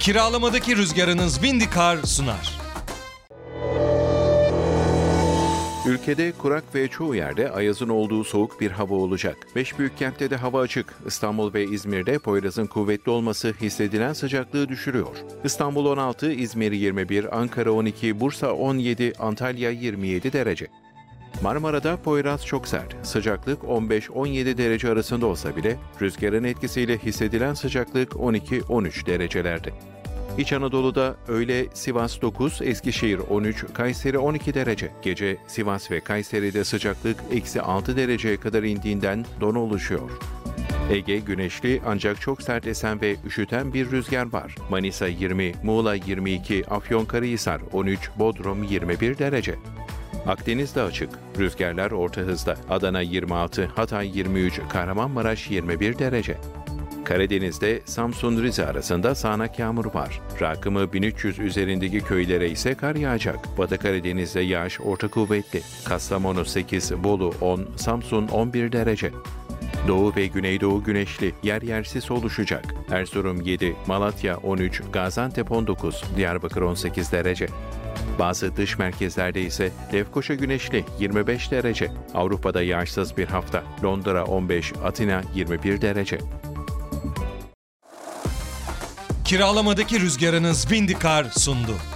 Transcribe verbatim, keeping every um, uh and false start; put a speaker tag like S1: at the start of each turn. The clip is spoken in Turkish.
S1: Kiralamadaki rüzgarınız Vindikar sunar.
S2: Ülkede kurak ve çoğu yerde ayazın olduğu soğuk bir hava olacak. Beş büyük kentte de hava açık. İstanbul ve İzmir'de Poyraz'ın kuvvetli olması hissedilen sıcaklığı düşürüyor. İstanbul on altı, İzmir yirmi bir, Ankara on iki, Bursa on yedi, Antalya yirmi yedi derece. Marmara'da Poyraz çok sert. Sıcaklık on beş on yedi derece arasında olsa bile rüzgarın etkisiyle hissedilen sıcaklık on iki on üç derecelerde. İç Anadolu'da öğle Sivas dokuz, Eskişehir on üç, Kayseri on iki derece. Gece Sivas ve Kayseri'de sıcaklık eksi altı dereceye kadar indiğinden don oluşuyor. Ege güneşli ancak çok sert esen ve üşüten bir rüzgar var. Manisa yirmi, Muğla yirmi iki, Afyonkarahisar on üç, Bodrum yirmi bir derece. Akdeniz'de açık. Rüzgarlar orta hızda. Adana yirmi altı, Hatay yirmi üç, Kahramanmaraş yirmi bir derece. Karadeniz'de Samsun-Rize arasında sağanak yağmur var. Rakımı bin üç yüz üzerindeki köylere ise kar yağacak. Batı Karadeniz'de yağış orta kuvvetli. Kastamonu sekiz, Bolu on, Samsun on bir derece. Doğu ve Güneydoğu güneşli, yer yer sis oluşacak. Erzurum yedi, Malatya on üç, Gaziantep on dokuz, Diyarbakır on sekiz derece. Bazı dış merkezlerde ise Lefkoşa güneşli yirmi beş derece. Avrupa'da yağışsız bir hafta. Londra on beş, Atina yirmi bir derece.
S1: Kiralamadaki rüzgarınız Vindikar sundu.